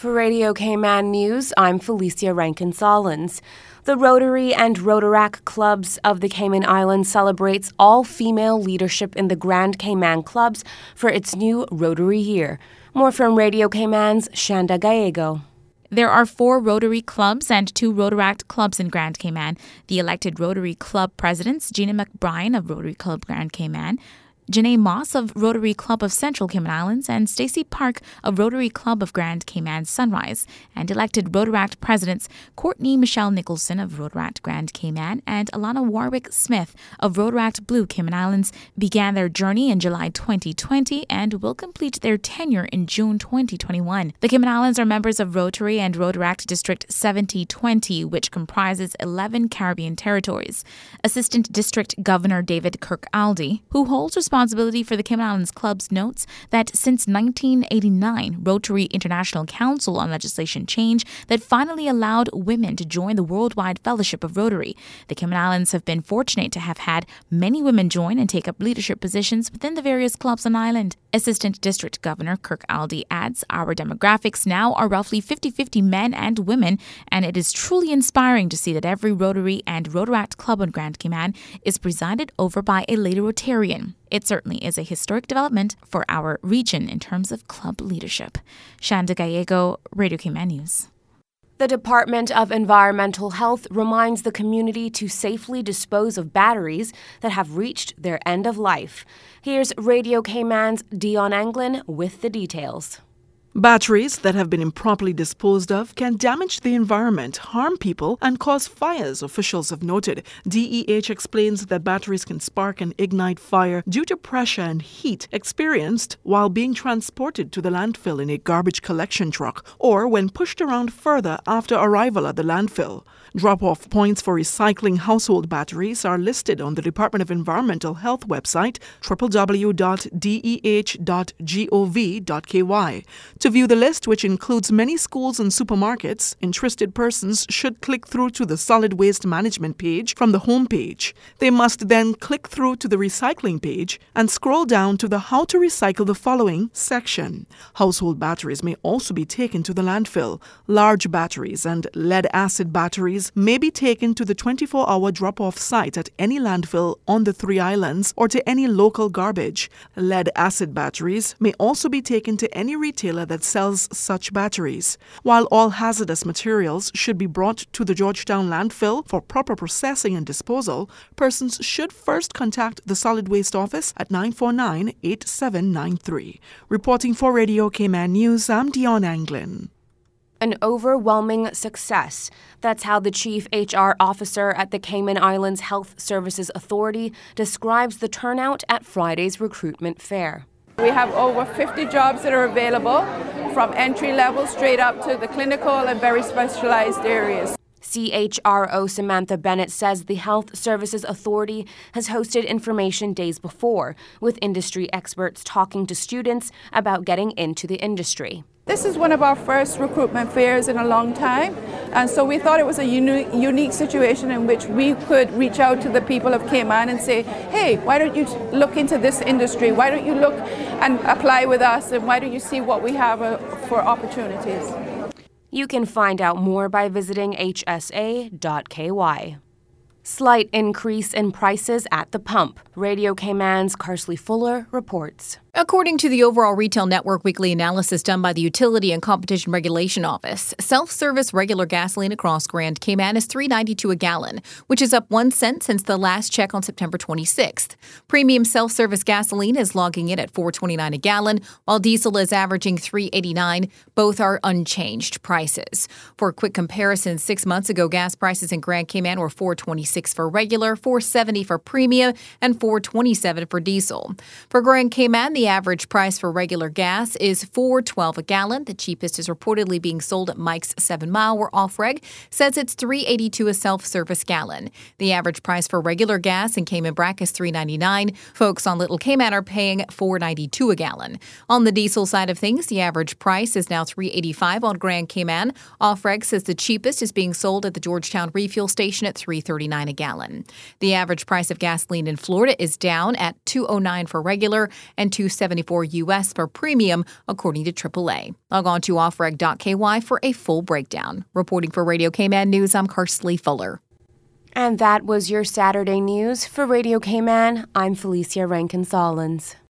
For Radio Cayman News, I'm Felicia Rankin-Solins. The Rotary and Rotaract Clubs of the Cayman Islands celebrates all-female leadership in the Grand Cayman Clubs for its new Rotary year. More from Radio Cayman's Shanda Gallego. There are 4 Rotary clubs and 2 Rotaract clubs in Grand Cayman. The elected Rotary Club presidents, Gina McBride of Rotary Club Grand Cayman, Janae Moss of Rotary Club of Central Cayman Islands, and Stacey Park of Rotary Club of Grand Cayman Sunrise, and elected Rotaract presidents Courtney Michelle Nicholson of Rotaract Grand Cayman and Alana Warwick Smith of Rotaract Blue Cayman Islands began their journey in July 2020 and will complete their tenure in June 2021. The Cayman Islands are members of Rotary and Rotaract District 7020, which comprises 11 Caribbean territories. Assistant District Governor David Kirkcaldy, who holds responsibility for the Cayman Islands Clubs, notes that since 1989, Rotary International Council on Legislation change that finally allowed women to join the Worldwide Fellowship of Rotary. The Cayman Islands have been fortunate to have had many women join and take up leadership positions within the various clubs on island. Assistant District Governor Kirkcaldy adds, our demographics now are roughly 50-50 men and women, and it is truly inspiring to see that every Rotary and Rotaract club on Grand Cayman is presided over by a lady Rotarian. It certainly is a historic development for our region in terms of club leadership. Shanda Gallego, Radio Cayman News. The Department of Environmental Health reminds the community to safely dispose of batteries that have reached their end of life. Here's Radio Cayman's Dion Anglin with the details. Batteries that have been improperly disposed of can damage the environment, harm people, and cause fires, officials have noted. DEH explains that batteries can spark and ignite fire due to pressure and heat experienced while being transported to the landfill in a garbage collection truck or when pushed around further after arrival at the landfill. Drop-off points for recycling household batteries are listed on the Department of Environmental Health website, www.deh.gov.ky. To view the list, which includes many schools and supermarkets, interested persons should click through to the Solid Waste Management page from the home page. They must then click through to the Recycling page and scroll down to the How to Recycle the Following section. Household batteries may also be taken to the landfill. Large batteries and lead-acid batteries may be taken to the 24-hour drop-off site at any landfill on the 3 islands or to any local garbage. Lead-acid batteries may also be taken to any retailer that sells such batteries. While all hazardous materials should be brought to the Georgetown landfill for proper processing and disposal, persons should first contact the Solid Waste Office at 949-8793. Reporting for Radio Cayman News, I'm Dion Anglin. An overwhelming success. That's how the Chief HR Officer at the Cayman Islands Health Services Authority describes the turnout at Friday's recruitment fair. We have over 50 jobs that are available, from entry level straight up to the clinical and very specialized areas. CHRO Samantha Bennett says the Health Services Authority has hosted information days before, with industry experts talking to students about getting into the industry. This is one of our first recruitment fairs in a long time, and so we thought it was a unique situation in which we could reach out to the people of Cayman and say, hey, why don't you look into this industry? Why don't you look and apply with us? And why don't you see what we have for opportunities? You can find out more by visiting hsa.ky. Slight increase in prices at the pump. Radio Cayman's Carsley Fuller reports. According to the Overall Retail Network weekly analysis done by the Utility and Competition Regulation Office, self-service regular gasoline across Grand Cayman is $3.92 a gallon, which is up 1 cent since the last check on September 26th. Premium self-service gasoline is logging in at $4.29 a gallon, while diesel is averaging $3.89. Both are unchanged prices. For a quick comparison, 6 months ago, gas prices in Grand Cayman were $4.26 for regular, $4.70 for premium, and $4.27 for diesel. For Grand Cayman, the average price for regular gas is $4.12 a gallon. The cheapest is reportedly being sold at Mike's 7 Mile, where Offreg says it's $3.82 a self-service gallon. The average price for regular gas in Cayman Brac is $3.99. Folks on Little Cayman are paying $4.92 a gallon. On the diesel side of things, the average price is now $3.85 on Grand Cayman. Offreg says the cheapest is being sold at the Georgetown refuel station at $3.39 $2.49 a gallon. The average price of gasoline in Florida is down at $2.09 for regular and $2.74 U.S. for premium, according to AAA. Log on to offreg.ky for a full breakdown. Reporting for Radio Cayman News, I'm Karsley Fuller. And that was your Saturday news. For Radio Cayman, I'm Felicia Rankin-Solins.